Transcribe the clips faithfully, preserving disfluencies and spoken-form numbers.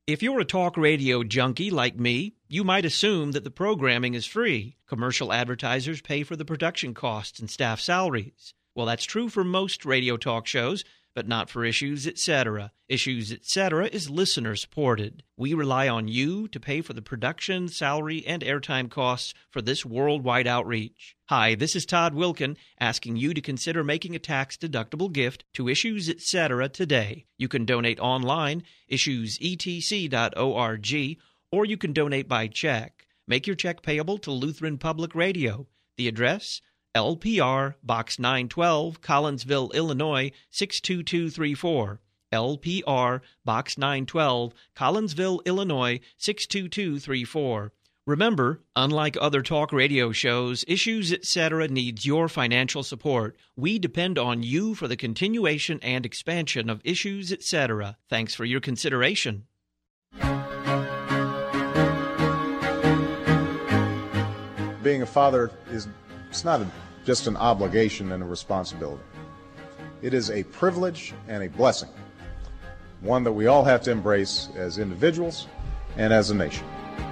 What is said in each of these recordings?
If you're a talk radio junkie like me, you might assume that the programming is free. Commercial advertisers pay for the production costs and staff salaries. Well, that's true for most radio talk shows, but not for Issues, et cetera. Issues, et cetera is listener-supported. We rely on you to pay for the production, salary, and airtime costs for this worldwide outreach. Hi, this is Todd Wilkin, asking you to consider making a tax-deductible gift to Issues, et cetera today. You can donate online, issues e t c dot org, or you can donate by check. Make your check payable to Lutheran Public Radio. The address? L P R, Box nine twelve, Collinsville, Illinois, six two two three four. L P R, Box nine twelve, Collinsville, Illinois, six two two three four. Remember, unlike other talk radio shows, Issues, et cetera needs your financial support. We depend on you for the continuation and expansion of Issues, et cetera. Thanks for your consideration. Being a father is it's not a, just an obligation and a responsibility. It is a privilege and a blessing, one that we all have to embrace as individuals and as a nation.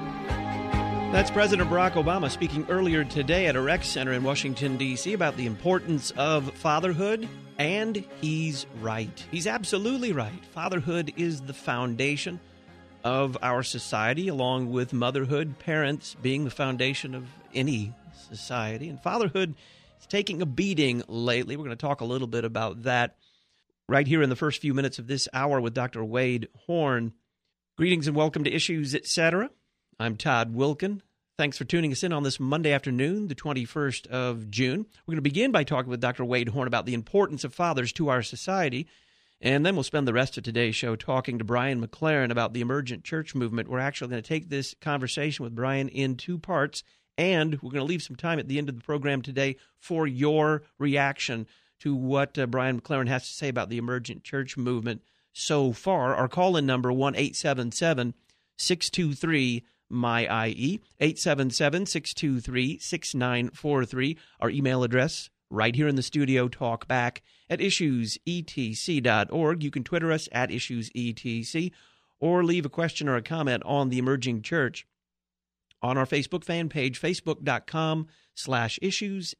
That's President Barack Obama speaking earlier today at a rec center in Washington, D C about the importance of fatherhood, and he's right. He's absolutely right. Fatherhood is the foundation of our society, along with motherhood, parents being the foundation of any society. And fatherhood is taking a beating lately. We're going to talk a little bit about that right here in the first few minutes of this hour with Doctor Wade Horn. Greetings and welcome to Issues, et cetera. I'm Todd Wilkin. Thanks for tuning us in on this Monday afternoon, the twenty-first of June. We're going to begin by talking with Doctor Wade Horn about the importance of fathers to our society, and then we'll spend the rest of today's show talking to Brian McLaren about the emergent church movement. We're actually going to take this conversation with Brian in two parts, and we're going to leave some time at the end of the program today for your reaction to what uh, Brian McLaren has to say about the emergent church movement so far. Our call-in number, one eight seven seven, six two three, M Y I E, eight seven seven, six two three, six nine four three. Our email address, right here in the studio, talkback at issues e t c dot org. You can Twitter us at issues e t c, or leave a question or a comment on the emerging church on our Facebook fan page, facebook.com slash issues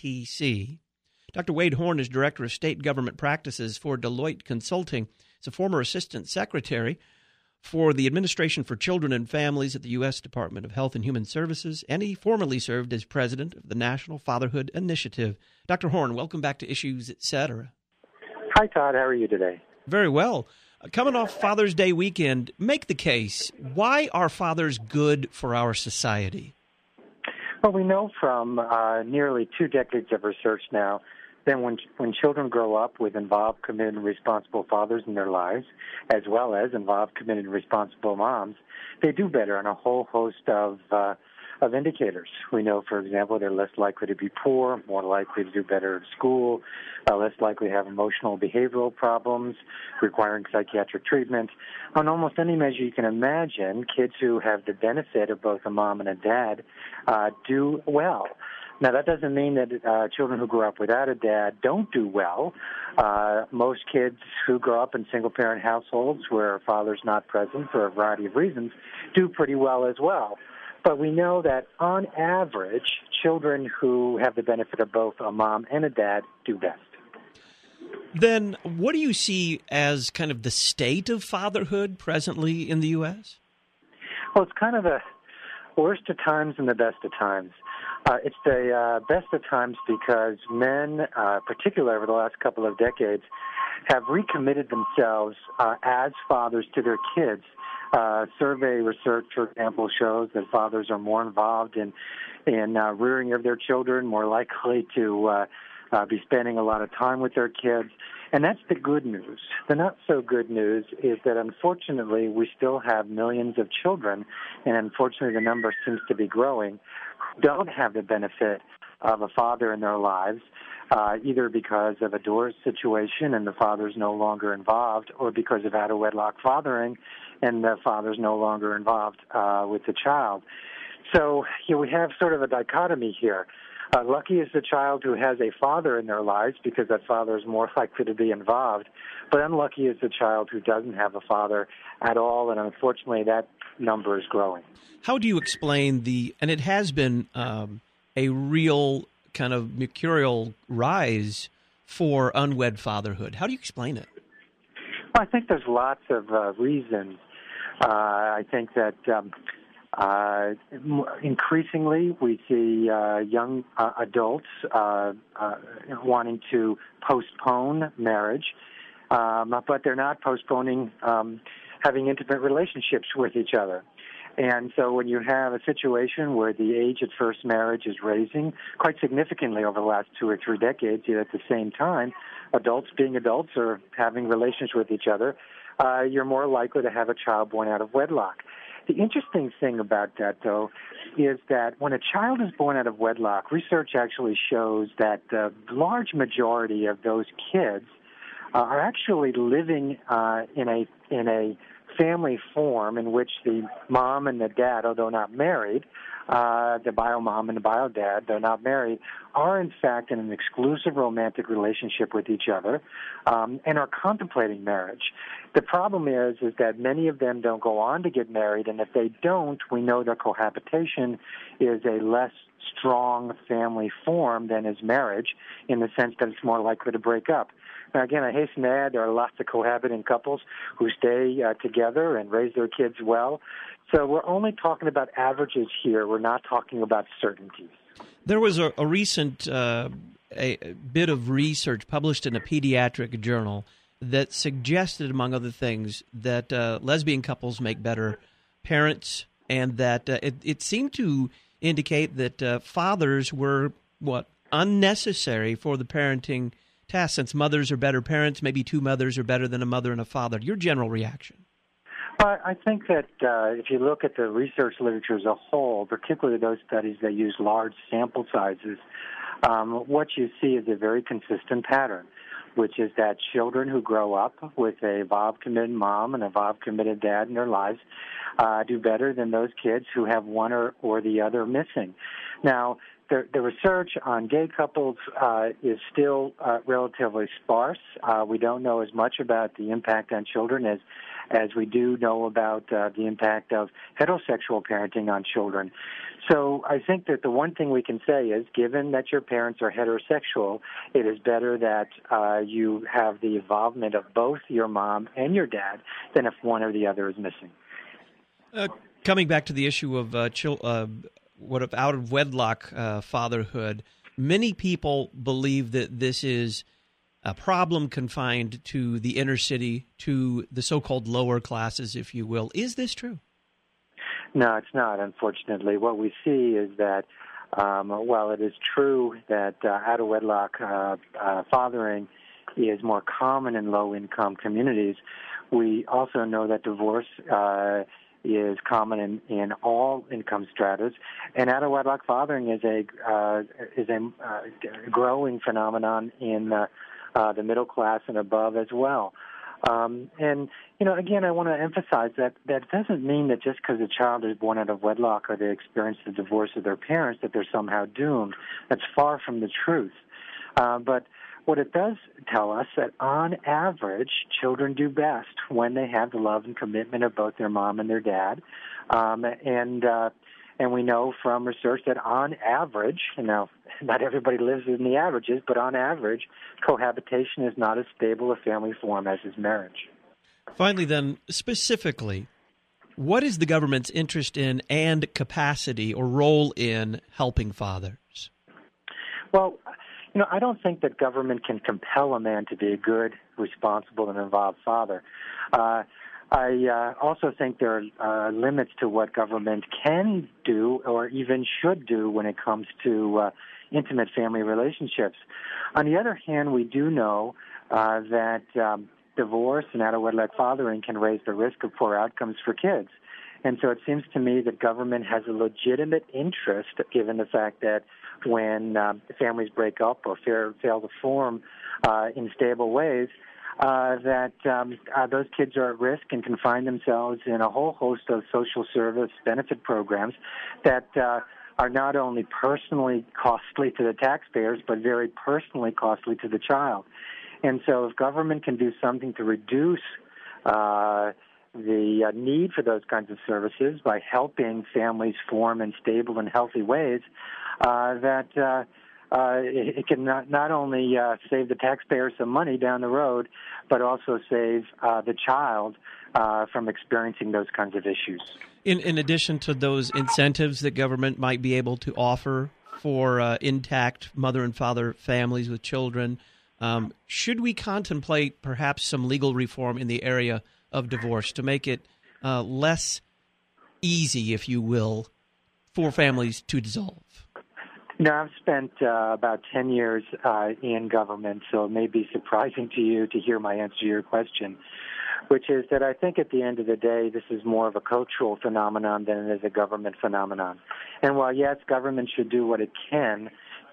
etc. Doctor Wade Horn is Director of State Government Practices for Deloitte Consulting. He's a former Assistant Secretary for the Administration for Children and Families at the U S Department of Health and Human Services, and he formerly served as President of the National Fatherhood Initiative. Doctor Horn, welcome back to Issues, et cetera. Hi, Todd. How are you today? Very well. Coming off Father's Day weekend, make the case. Why are fathers good for our society? Well, we know from uh, nearly two decades of research now that when when children grow up with involved, committed, and responsible fathers in their lives, as well as involved, committed, and responsible moms, they do better on a whole host of uh, of indicators. We know, for example, they're less likely to be poor, more likely to do better at school, uh, less likely to have emotional behavioral problems requiring psychiatric treatment. On almost any measure you can imagine, kids who have the benefit of both a mom and a dad uh, do well. Now, that doesn't mean that uh, children who grow up without a dad don't do well. Uh, most kids who grow up in single-parent households where a father's not present for a variety of reasons do pretty well as well. But we know that, on average, children who have the benefit of both a mom and a dad do best. Then what do you see as kind of the state of fatherhood presently in the U S? Well, it's kind of the worst of times and the best of times. Uh, it's the uh, best of times because men, uh, particularly over the last couple of decades, have recommitted themselves uh, as fathers to their kids. Uh, survey research, for example, shows that fathers are more involved in in uh, rearing of their children, more likely to uh, uh, be spending a lot of time with their kids. And that's the good news. The not-so-good news is that, unfortunately, we still have millions of children, and unfortunately the number seems to be growing, who don't have the benefit of a father in their lives, uh, either because of a divorce situation and the father's no longer involved, or because of out-of-wedlock fathering and the father's no longer involved uh, with the child. So you know, we have sort of a dichotomy here. Uh, lucky is the child who has a father in their lives because that father is more likely to be involved. But unlucky is the child who doesn't have a father at all, and unfortunately that number is growing. How do you explain the, and it has been um, a real kind of mercurial rise for unwed fatherhood. How do you explain it? Well, I think there's lots of uh, reasons. Uh, I think that um, uh, increasingly we see uh, young uh, adults uh, uh, wanting to postpone marriage, um, but they're not postponing um, having intimate relationships with each other. And so when you have a situation where the age at first marriage is raising quite significantly over the last two or three decades, yet at the same time, adults being adults or having relations with each other, uh, you're more likely to have a child born out of wedlock. The interesting thing about that, though, is that when a child is born out of wedlock, research actually shows that the large majority of those kids uh, are actually living uh, in a in a family form in which the mom and the dad, although not married, uh, the bio mom and the bio dad, they're not married, are in fact in an exclusive romantic relationship with each other um, and are contemplating marriage. The problem is, is that many of them don't go on to get married, and if they don't, we know that cohabitation is a less strong family form than is marriage in the sense that it's more likely to break up. Now, again, I hasten to add there are lots of cohabiting couples who stay uh, together and raise their kids well. So we're only talking about averages here. We're not talking about certainties. There was a, a recent uh, a, a bit of research published in a pediatric journal that suggested, among other things, that uh, lesbian couples make better parents, and that uh, it, it seemed to indicate that uh, fathers were, what, unnecessary for the parenting task, since mothers are better parents, maybe two mothers are better than a mother and a father. Your general reaction? Well, I think that uh, if you look at the research literature as a whole, particularly those studies that use large sample sizes, um, what you see is a very consistent pattern, which is that children who grow up with a V O W-committed mom and a V O W-committed dad in their lives uh, do better than those kids who have one or, or the other missing. Now, The, the research on gay couples uh, is still uh, relatively sparse. Uh, we don't know as much about the impact on children as as we do know about uh, the impact of heterosexual parenting on children. So I think that the one thing we can say is, given that your parents are heterosexual, it is better that uh, you have the involvement of both your mom and your dad than if one or the other is missing. Uh, coming back to the issue of uh, chil- uh what of out of wedlock uh, fatherhood, many people believe that this is a problem confined to the inner city, to the so-called lower classes, if you will. Is this true? No, it's not, unfortunately. What we see is that um, while it is true that uh, out of wedlock uh, uh, fathering is more common in low-income communities, we also know that divorce uh is common in, in all income stratas, and out of wedlock fathering is a uh, is a uh, growing phenomenon in uh, uh, the middle class and above as well. Um, and you know, again, I want to emphasize that that doesn't mean that just because a child is born out of wedlock or they experience the divorce of their parents that they're somehow doomed. That's far from the truth. Uh, but what it does tell us that on average, children do best when they have the love and commitment of both their mom and their dad. Um, and uh, and we know from research that on average, you know, not everybody lives in the averages, but on average, cohabitation is not as stable a family form as is marriage. Finally, then, specifically, what is the government's interest in and capacity or role in helping fathers? Well, You know, I don't think that government can compel a man to be a good, responsible, and involved father. Uh, I uh, also think there are uh, limits to what government can do or even should do when it comes to uh, intimate family relationships. On the other hand, we do know uh, that um, divorce and out-of-wedlock fathering can raise the risk of poor outcomes for kids. And so it seems to me that government has a legitimate interest, given the fact that when uh, families break up or fail, fail to form uh, in stable ways, uh, that um, uh, those kids are at risk and can find themselves in a whole host of social service benefit programs that uh, are not only personally costly to the taxpayers, but very personally costly to the child. And so if government can do something to reduce uh, the uh, need for those kinds of services by helping families form in stable and healthy ways, uh, that uh, uh, it, it can not, not only uh, save the taxpayer some money down the road, but also save uh, the child uh, from experiencing those kinds of issues. In, in addition to those incentives that government might be able to offer for uh, intact mother and father families with children, um, should we contemplate perhaps some legal reform in the area of divorce to make it uh, less easy, if you will, for families to dissolve? Now, I've spent uh, about ten years uh, in government, so it may be surprising to you to hear my answer to your question, which is that I think at the end of the day, this is more of a cultural phenomenon than it is a government phenomenon. And while, yes, government should do what it can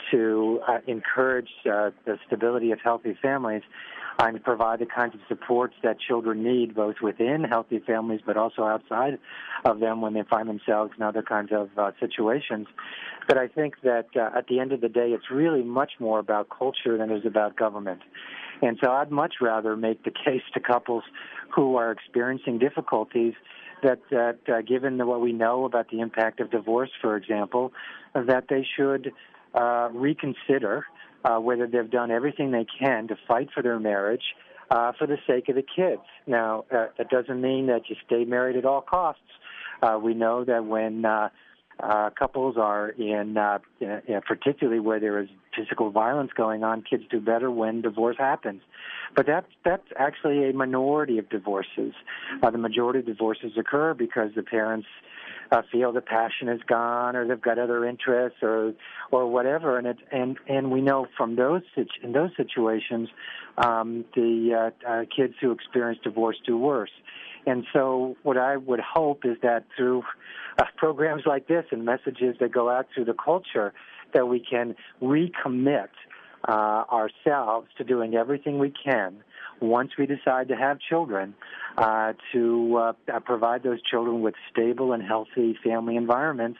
to uh, encourage uh, the stability of healthy families and provide the kinds of supports that children need, both within healthy families but also outside of them when they find themselves in other kinds of uh, situations. But I think that uh, at the end of the day, it's really much more about culture than it is about government. And so I'd much rather make the case to couples who are experiencing difficulties that, that uh, given the, what we know about the impact of divorce, for example, that they should uh, reconsider uh, whether they've done everything they can to fight for their marriage uh, for the sake of the kids. Now, uh, that doesn't mean that you stay married at all costs. Uh, we know that when uh, uh, couples are in, uh, in, in, particularly where there is physical violence going on, kids do better when divorce happens. But that, that's actually a minority of divorces. Uh, the majority of divorces occur because the parents uh, feel the passion is gone, or they've got other interests, or or whatever. And it, and and we know from those in those situations, um, the uh, uh, kids who experience divorce do worse. And so what I would hope is that through uh, programs like this and messages that go out through the culture, that we can recommit uh, ourselves to doing everything we can once we decide to have children uh, to uh, provide those children with stable and healthy family environments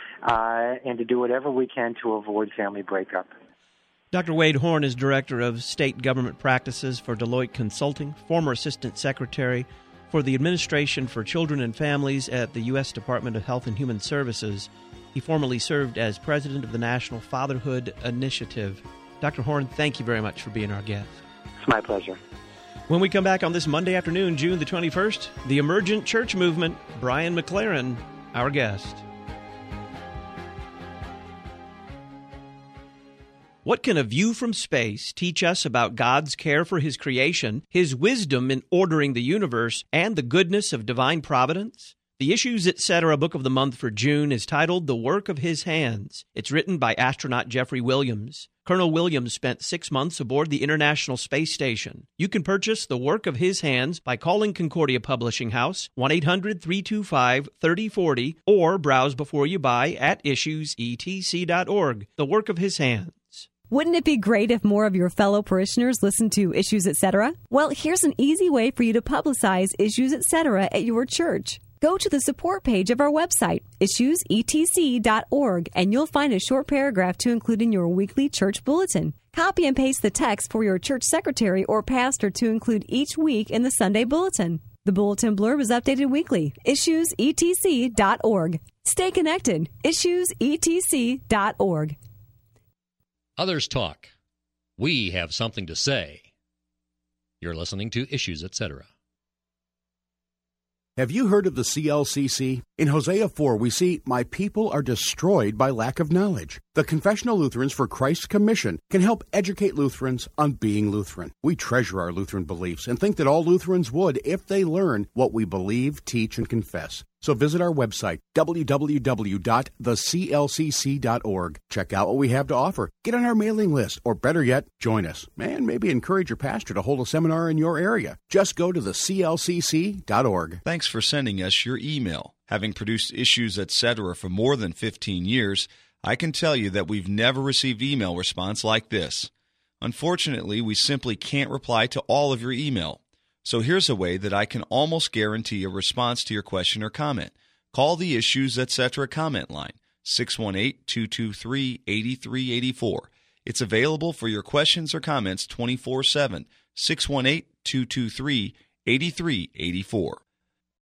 uh, and to do whatever we can to avoid family breakup. Doctor Wade Horn is Director of State Government Practices for Deloitte Consulting, former Assistant Secretary for the Administration for Children and Families at the U S Department of Health and Human Services. He formerly served as President of the National Fatherhood Initiative. Doctor Horn, thank you very much for being our guest. It's my pleasure. When we come back on this Monday afternoon, June the twenty-first, the Emergent Church Movement, Brian McLaren, our guest. What can a view from space teach us about God's care for His creation, His wisdom in ordering the universe, and the goodness of divine providence? The Issues Etc. Book of the Month for June is titled The Work of His Hands. It's written by astronaut Jeffrey Williams. Colonel Williams spent six months aboard the International Space Station. You can purchase The Work of His Hands by calling Concordia Publishing House, one eight hundred three two five three oh four oh, or browse before you buy at issues e t c dot org. The Work of His Hands. Wouldn't it be great if more of your fellow parishioners listened to Issues Etc.? Well, here's an easy way for you to publicize Issues Etc. at your church. Go to the support page of our website, issues e t c dot org, and you'll find a short paragraph to include in your weekly church bulletin. Copy and paste the text for your church secretary or pastor to include each week in the Sunday bulletin. The bulletin blurb is updated weekly. issues e t c dot org. Stay connected. issues e t c dot org. Others talk. We have something to say. You're listening to Issues Etc. Have you heard of the C L C C? In Hosea four, we see, "My people are destroyed by lack of knowledge." The Confessional Lutherans for Christ's Commission can help educate Lutherans on being Lutheran. We treasure our Lutheran beliefs and think that all Lutherans would if they learn what we believe, teach, and confess. So visit our website, w w w dot the c l c c dot org. Check out what we have to offer. Get on our mailing list, or better yet, join us. And maybe encourage your pastor to hold a seminar in your area. Just go to the c l c c dot org. Thanks for sending us your email. Having produced Issues Etc. for more than fifteen years, I can tell you that we've never received email response like this. Unfortunately, we simply can't reply to all of your email. So here's a way that I can almost guarantee a response to your question or comment. Call the Issues Etc. comment line, six one eight, two two three, eight three eight four. It's available for your questions or comments twenty-four seven, six one eight, two two three, eight three eight four.